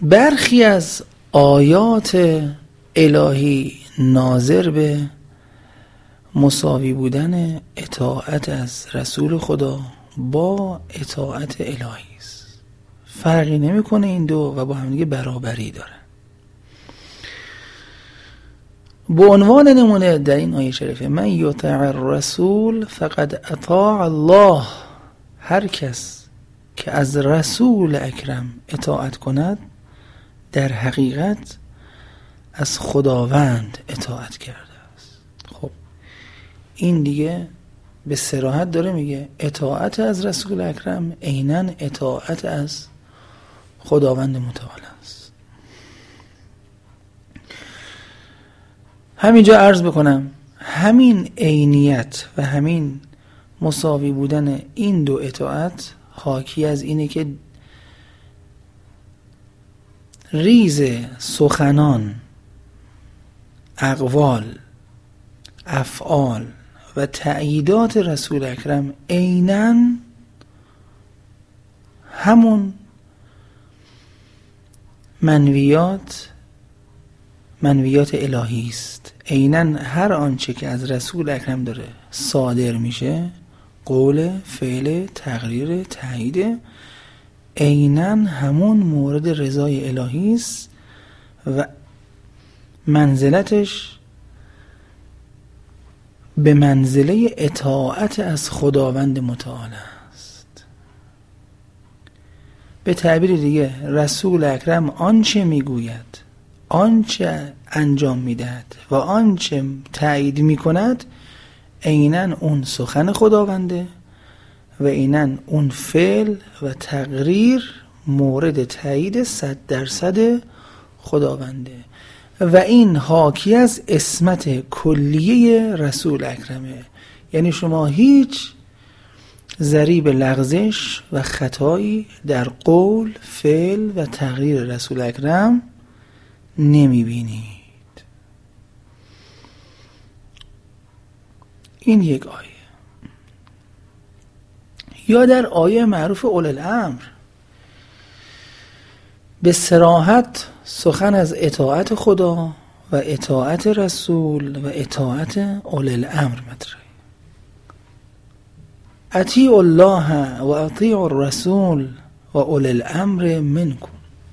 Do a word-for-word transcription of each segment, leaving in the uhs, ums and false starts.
برخی از آیات الهی ناظر به مساوی بودن اطاعت از رسول خدا با اطاعت الهی است. فرقی نمیکنه این دو و با هم دیگه برابری داره. به عنوان نمونه در این آیه شریفه من یطع الرسول فقد اطاع الله، هر کس که از رسول اکرم اطاعت کند در حقیقت از خداوند اطاعت کرده است. خب این دیگه به صراحت داره میگه اطاعت از رسول اکرم عیناً اطاعت از خداوند متعال است. همینجا عرض بکنم همین عینیت و همین مساوی بودن این دو اطاعت حاکی از اینه که ریز سخنان، اقوال، افعال و تأییدات رسول اکرم عیناً همون منویات منویات الهی است. عیناً هر آنچه که از رسول اکرم داره صادر میشه، قول، فعل، تقریر، تأیید، عیناً همون مورد رضای الهی است و منزلتش به منزله اطاعت از خداوند متعال است. به تعبیر دیگه رسول اکرم آنچه میگوید، آنچه انجام میدهد و آنچه تأیید میکند عیناً اون سخن خداونده و عیناً اون فعل و تقریر مورد تأیید صد درصد خداونده و این حاکی از عصمت کلیه رسول اکرمه. یعنی شما هیچ ضریب لغزش و خطایی در قول، فعل و تقریر رسول اکرم نمی بینید. این یک آیه. یا در آیه معروف اول الامر به صراحت سخن از اطاعت خدا و اطاعت رسول و اطاعت اول الامر مطرحه. اطیعوا الله و اطیعوا الرسول و اول الامر منکم.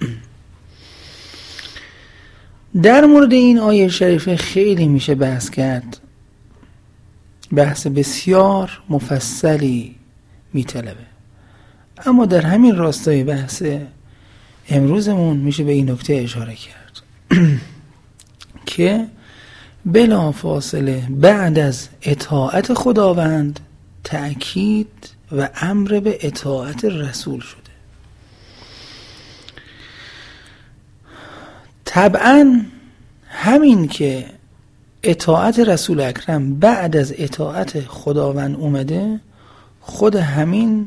در مورد این آیه شریفه خیلی میشه بحث کرد، بحث بسیار مفصلی میطلبه، اما در همین راستای بحث امروزمون میشه به این نکته اشاره کرد که بلا فاصله بعد از اطاعت خداوند تأکید و امر به اطاعت رسول شده. طبعا همین که اطاعت رسول اکرم بعد از اطاعت خداوند اومده، خود همین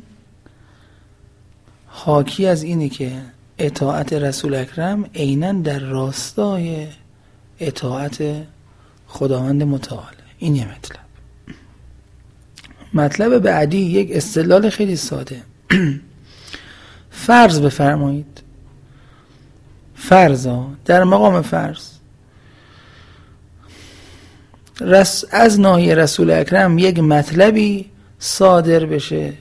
حاکی از اینه که اطاعت رسول اکرم عیناً در راستای اطاعت خداوند متعال. این یه مطلب. مطلب بعدی یک استدلال خیلی ساده. فرض بفرمایید، فرضا در مقام فرض رس از ناحیه رسول اکرم یک مطلبی صادر بشه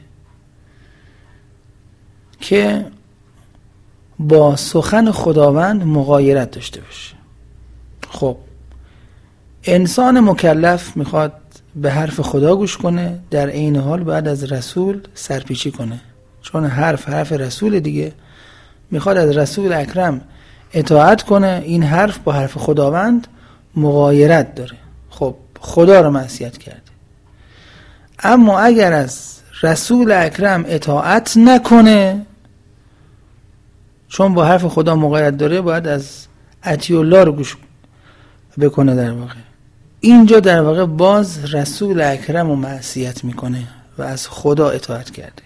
که با سخن خداوند مغایرت داشته باشه. خب انسان مکلف میخواد به حرف خدا گوش کنه، در عین حال بعد از رسول سرپیچی کنه، چون حرف حرف رسول دیگه، میخواد از رسول اکرم اطاعت کنه، این حرف با حرف خداوند مغایرت داره، خب خدا رو معصیت کرده. اما اگر از رسول اکرم اطاعت نکنه، چون با حرف خدا مغایرت داره، باید از اطیع الله رو گوش بکنه. در واقع اینجا در واقع باز رسول اکرم رو معصیت میکنه و از خدا اطاعت کرده.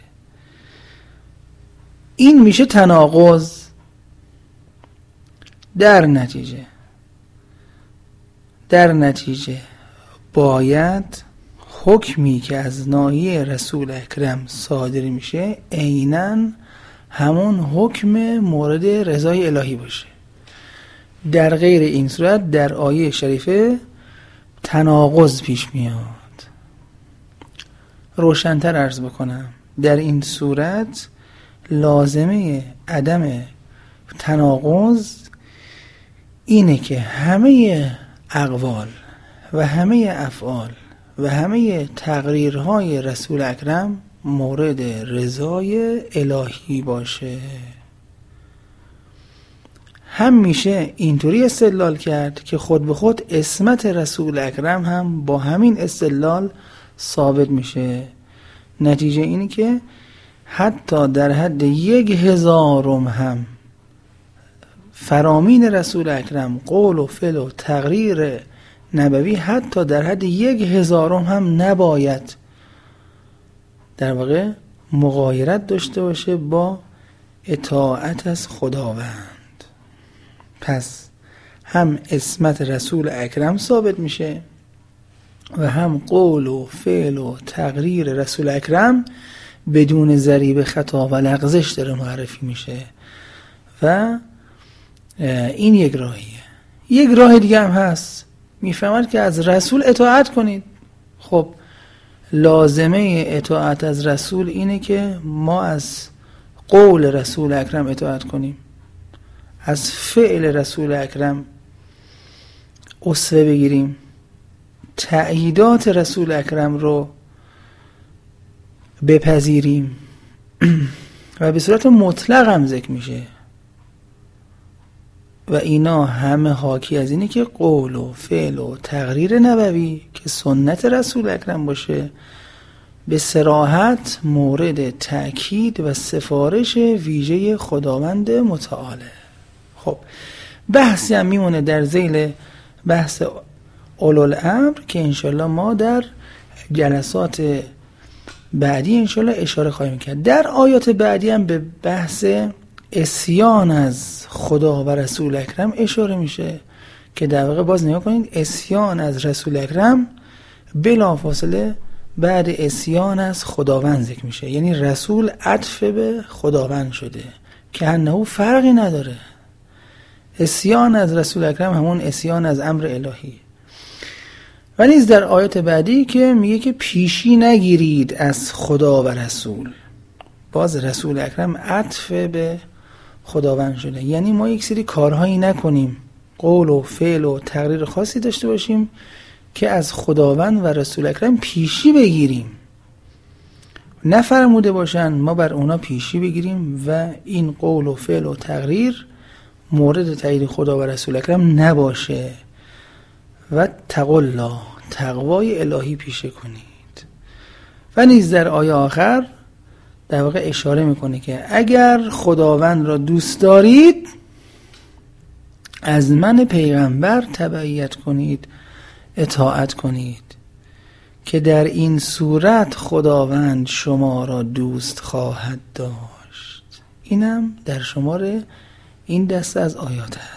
این میشه تناقض. در نتیجه در نتیجه باید حکمی که از ناحیه رسول اکرم صادر میشه عیناً همون حکم مورد رضای الهی باشه. در غیر این صورت در آیه شریفه تناقض پیش میاد. روشن‌تر عرض بکنم، در این صورت لازمه عدم تناقض اینه که همه اقوال و همه افعال و همه تقریرهای رسول اکرم مورد رضای الهی باشه. هم میشه اینطوری استدلال کرد که خود به خود عصمت رسول اکرم هم با همین استدلال ثابت میشه. نتیجه اینه که حتی در حد یک هزارم هم فرامین رسول اکرم، قول و فعل و تقریر نبوی، حتی در حد یک هزارم هم نباید در واقع مغایرت داشته باشه با اطاعت از خداوند. پس هم عصمت رسول اکرم ثابت میشه و هم قول و فعل و تقریر رسول اکرم بدون ضریب خطا و لغزش داره معرفی میشه. و این یک راهیه. یک راه دیگه هم هست، میفهمد که از رسول اطاعت کنید. خب لازمه اطاعت از رسول اینه که ما از قول رسول اکرم اطاعت کنیم، از فعل رسول اکرم اسوه بگیریم، تأییدات رسول اکرم رو بپذیریم و به صورت مطلق هم ذکر میشه و اینا همه حاکی از اینه که قول و فعل و تقریر نبوی که سنت رسول اکرم باشه به صراحت مورد تأکید و سفارش ویژه خداوند متعاله. خب بحثی هم میمونه در ذیل بحث اولوالامر که انشالله ما در جلسات بعدی انشالله اشاره خواهیم کرد. در آیات بعدی هم به بحث عصیان از خدا و رسول اکرم اشاره میشه که در واقع باز نگاه کنید عصیان از رسول اکرم بلافاصله بعد عصیان از خداوند ذکر میشه، یعنی رسول عطف به خداوند شده که انه فرقی نداره. عصیان از رسول اکرم همون عصیان از امر الهی. و نیز در آیات بعدی که میگه که پیشی نگیرید از خدا و رسول، باز رسول اکرم عطف به خداوند شده، یعنی ما یک سری کارهایی نکنیم، قول و فعل و تقریر خاصی داشته باشیم که از خداوند و رسول اکرم پیشی بگیریم، نفرموده باشن ما بر اونا پیشی بگیریم و این قول و فعل و تقریر مورد تایید خدا و رسول اکرم نباشه و تقلا تقوای الهی پیشه کنید. و نیز در آیه آخر در واقع اشاره میکنه که اگر خداوند را دوست دارید از من پیغمبر تبعیت کنید، اطاعت کنید، که در این صورت خداوند شما را دوست خواهد داشت. اینم در شمار این دسته از آیات هست.